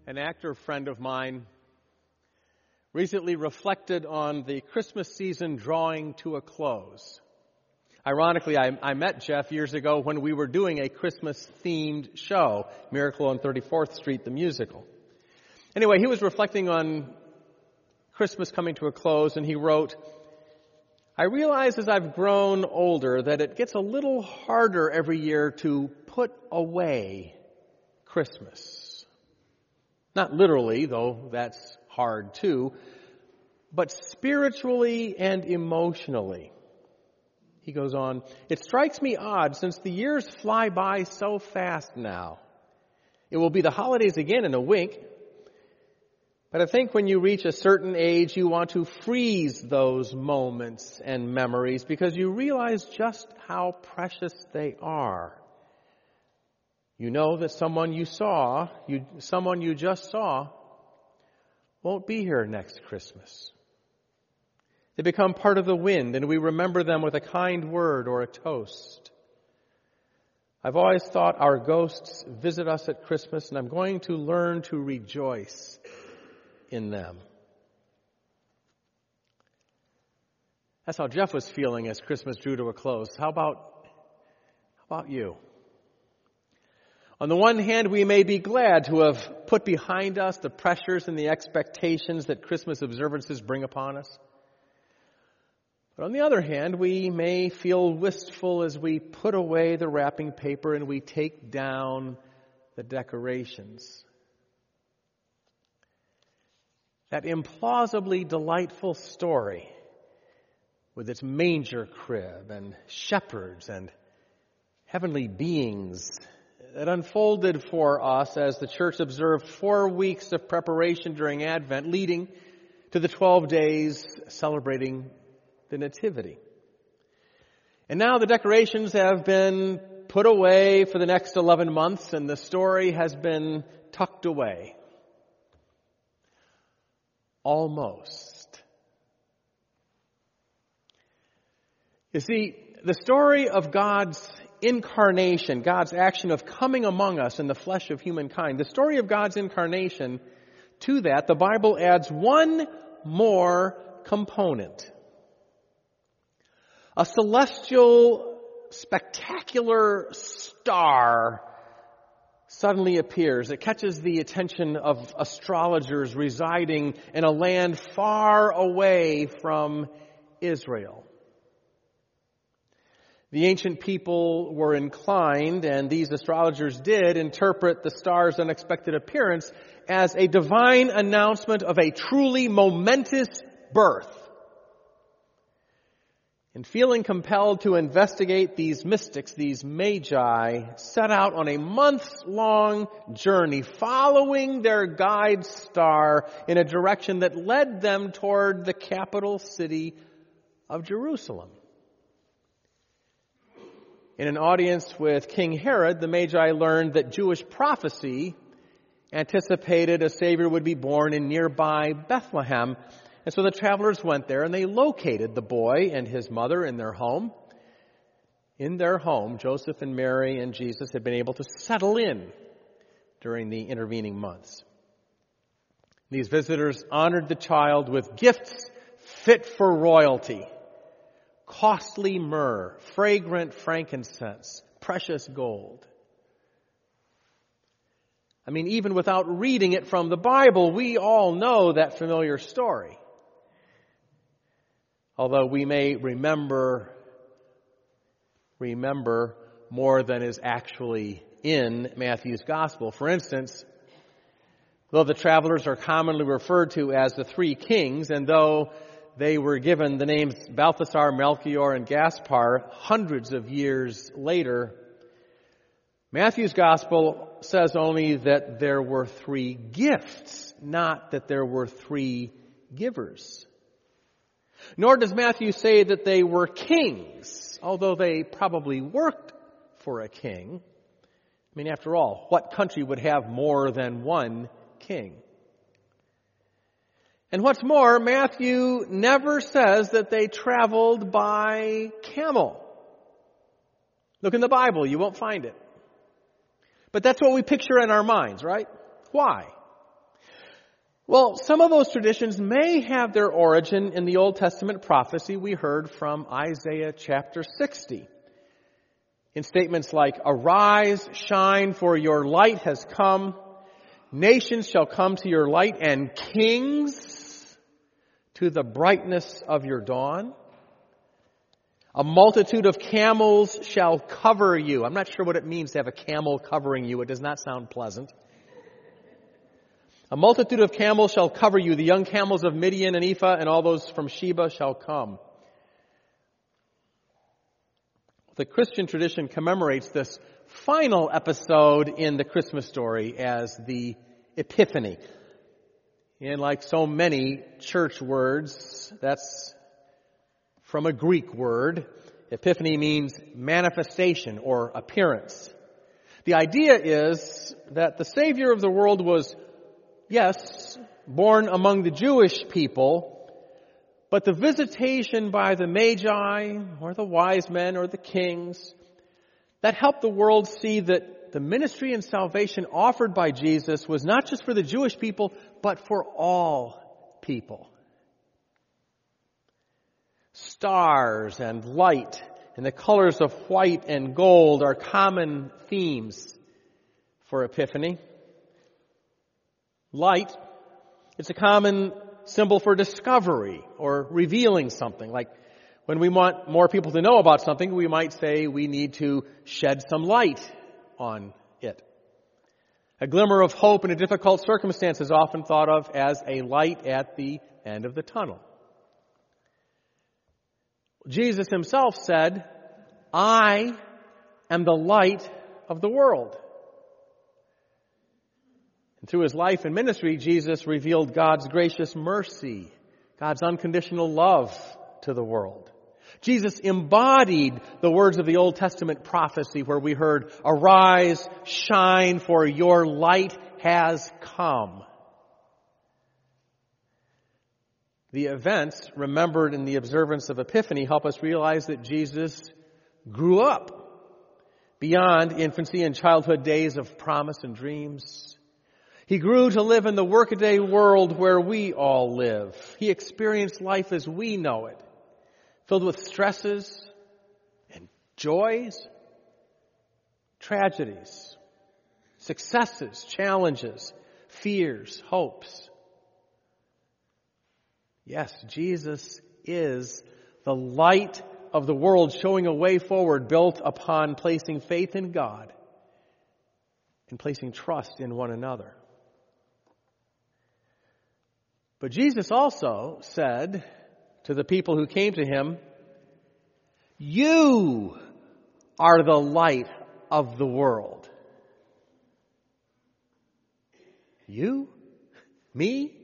An actor friend of mine recently reflected on the Christmas season drawing to a close. Ironically, I met Jeff years ago when we were doing a Christmas-themed show, Miracle on 34th Street, the musical. Anyway, he was reflecting on Christmas coming to a close, and he wrote, "I realize as I've grown older that it gets a little harder every year to put away Christmas. Not literally, though that's hard too, but spiritually and emotionally." He goes on, "It strikes me odd since the years fly by so fast now. It will be the holidays again in a wink. But I think when you reach a certain age, you want to freeze those moments and memories because you realize just how precious they are. You know that someone you just saw, won't be here next Christmas. They become part of the wind, and we remember them with a kind word or a toast. I've always thought our ghosts visit us at Christmas, and I'm going to learn to rejoice in them." That's how Jeff was feeling as Christmas drew to a close. How about you? On the one hand, we may be glad to have put behind us the pressures and the expectations that Christmas observances bring upon us. But on the other hand, we may feel wistful as we put away the wrapping paper and we take down the decorations. That implausibly delightful story with its manger crib and shepherds and heavenly beings that unfolded for us as the church observed 4 weeks of preparation during Advent, leading to the 12 days celebrating the Nativity. And now the decorations have been put away for the next 11 months and the story has been tucked away. Almost. You see, the story of God's incarnation, God's action of coming among us in the flesh of humankind, the story of God's incarnation, to that, the Bible adds one more component. A celestial, spectacular star suddenly appears. It catches the attention of astrologers residing in a land far away from Israel. The ancient people were inclined, and these astrologers did, interpret the star's unexpected appearance as a divine announcement of a truly momentous birth. And feeling compelled to investigate, these mystics, these magi, set out on a months-long journey following their guide star in a direction that led them toward the capital city of Jerusalem. In an audience with King Herod, the Magi learned that Jewish prophecy anticipated a Savior would be born in nearby Bethlehem. And so the travelers went there and they located the boy and his mother in their home. In their home, Joseph and Mary and Jesus had been able to settle in during the intervening months. These visitors honored the child with gifts fit for royalty. Costly myrrh, fragrant frankincense, precious gold. I mean, even without reading it from the Bible, we all know that familiar story. Although we may remember more than is actually in Matthew's Gospel. For instance, though the travelers are commonly referred to as the three kings, and though they were given the names Balthasar, Melchior, and Gaspar hundreds of years later, Matthew's Gospel says only that there were 3 gifts, not that there were 3 givers. Nor does Matthew say that they were kings, although they probably worked for a king. I mean, after all, what country would have more than one king? And what's more, Matthew never says that they traveled by camel. Look in the Bible, you won't find it. But that's what we picture in our minds, right? Why? Well, some of those traditions may have their origin in the Old Testament prophecy we heard from Isaiah chapter 60. In statements like, "Arise, shine, for your light has come. Nations shall come to your light, and kings to the brightness of your dawn. A multitude of camels shall cover you." I'm not sure what it means to have a camel covering you. It does not sound pleasant. "A multitude of camels shall cover you. The young camels of Midian and Ephah and all those from Sheba shall come." The Christian tradition commemorates this final episode in the Christmas story as the Epiphany. And like so many church words, that's from a Greek word. Epiphany means manifestation or appearance. The idea is that the Savior of the world was, yes, born among the Jewish people, but the visitation by the Magi or the wise men or the kings that helped the world see that the ministry and salvation offered by Jesus was not just for the Jewish people, but for all people. Stars and light and the colors of white and gold are common themes for Epiphany. Light, it's a common symbol for discovery or revealing something. Like when we want more people to know about something, we might say we need to shed some light on it. A glimmer of hope in a difficult circumstance is often thought of as a light at the end of the tunnel. Jesus himself said, "I am the light of the world." And through his life and ministry, Jesus revealed God's gracious mercy, God's unconditional love to the world. Jesus embodied the words of the Old Testament prophecy where we heard, "Arise, shine, for your light has come." The events remembered in the observance of Epiphany help us realize that Jesus grew up beyond infancy and childhood days of promise and dreams. He grew to live in the workaday world where we all live. He experienced life as we know it, filled with stresses and joys, tragedies, successes, challenges, fears, hopes. Yes, Jesus is the light of the world, showing a way forward built upon placing faith in God and placing trust in one another. But Jesus also said to the people who came to him, "You are the light of the world." You? Me?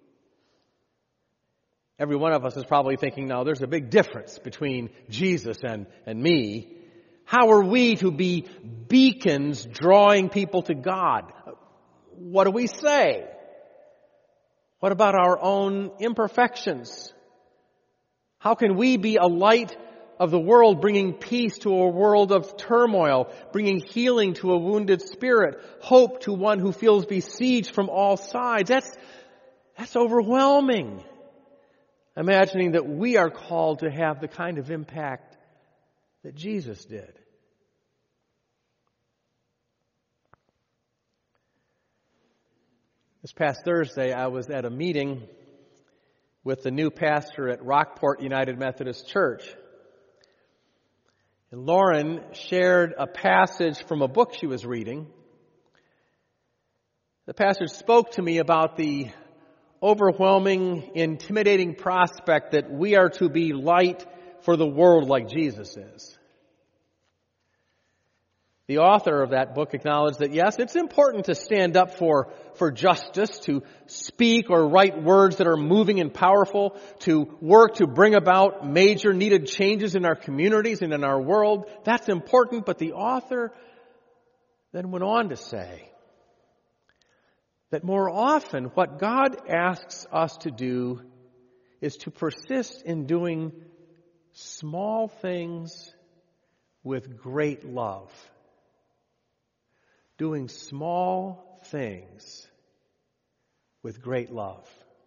Every one of us is probably thinking, now there's a big difference between Jesus and me. How are we to be beacons drawing people to God? What do we say? What about our own imperfections? How can we be a light of the world, bringing peace to a world of turmoil, bringing healing to a wounded spirit, hope to one who feels besieged from all sides? That's overwhelming. Imagining that we are called to have the kind of impact that Jesus did. This past Thursday, I was at a meeting with the new pastor at Rockport United Methodist Church. And Lauren shared a passage from a book she was reading. The passage spoke to me about the overwhelming, intimidating prospect that we are to be light for the world like Jesus is. The author of that book acknowledged that, yes, it's important to stand up for justice, to speak or write words that are moving and powerful, to work to bring about major needed changes in our communities and in our world. That's important, but the author then went on to say that more often what God asks us to do is to persist in doing small things with great love. Doing small things with great love.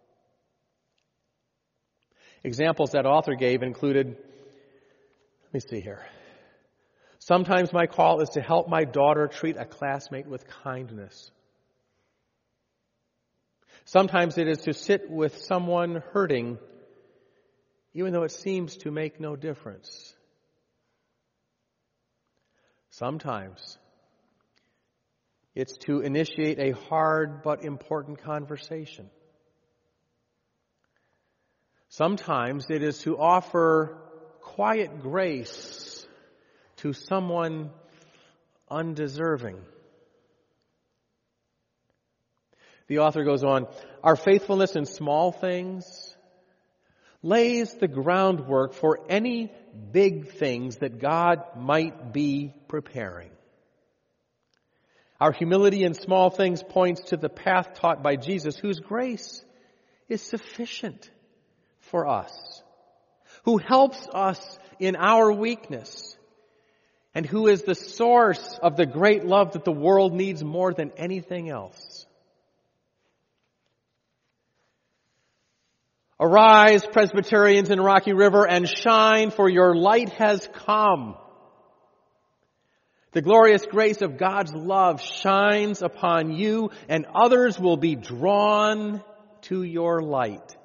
Examples that author gave included, let me see here. Sometimes my call is to help my daughter treat a classmate with kindness. Sometimes it is to sit with someone hurting, even though it seems to make no difference. Sometimes it's to initiate a hard but important conversation. Sometimes it is to offer quiet grace to someone undeserving. The author goes on, our faithfulness in small things lays the groundwork for any big things that God might be preparing. Our humility in small things points to the path taught by Jesus, whose grace is sufficient for us, who helps us in our weakness, and who is the source of the great love that the world needs more than anything else. Arise, Presbyterians in Rocky River, and shine, for your light has come. The glorious grace of God's love shines upon you, and others will be drawn to your light.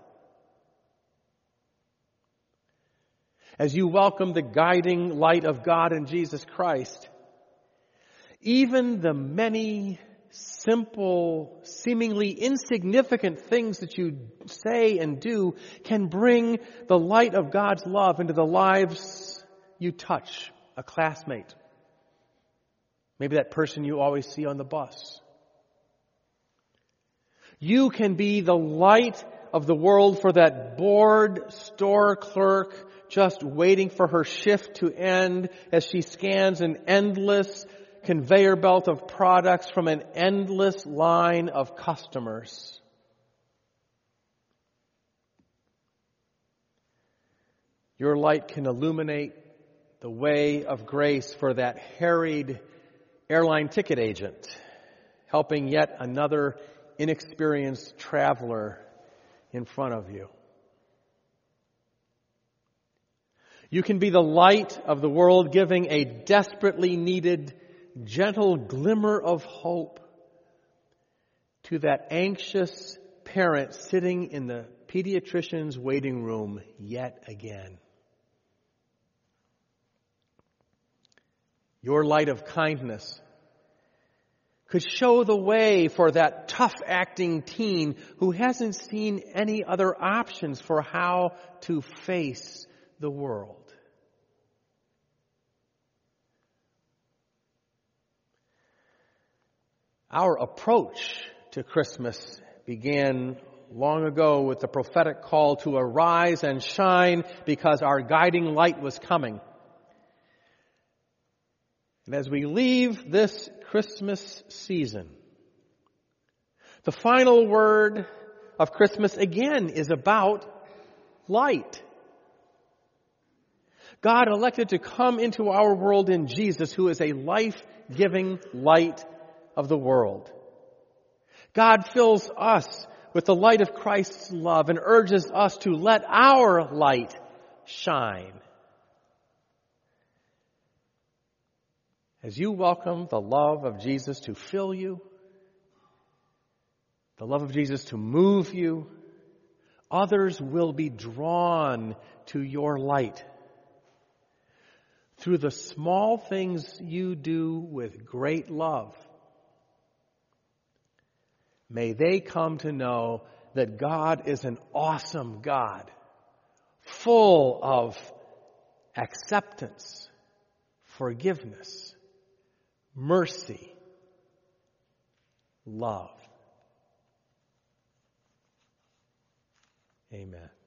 As you welcome the guiding light of God in Jesus Christ, even the many simple, seemingly insignificant things that you say and do can bring the light of God's love into the lives you touch, a classmate, maybe that person you always see on the bus. You can be the light of the world for that bored store clerk just waiting for her shift to end as she scans an endless conveyor belt of products from an endless line of customers. Your light can illuminate the way of grace for that harried airline ticket agent, helping yet another inexperienced traveler in front of you. You can be the light of the world, giving a desperately needed, gentle glimmer of hope to that anxious parent sitting in the pediatrician's waiting room yet again. Your light of kindness could show the way for that tough-acting teen who hasn't seen any other options for how to face the world. Our approach to Christmas began long ago with the prophetic call to arise and shine because our guiding light was coming. And as we leave this Christmas season, the final word of Christmas again is about light. God elected to come into our world in Jesus, who is a life-giving light of the world. God fills us with the light of Christ's love and urges us to let our light shine. As you welcome the love of Jesus to fill you, the love of Jesus to move you, others will be drawn to your light through the small things you do with great love. May they come to know that God is an awesome God, full of acceptance, forgiveness, mercy, love. Amen.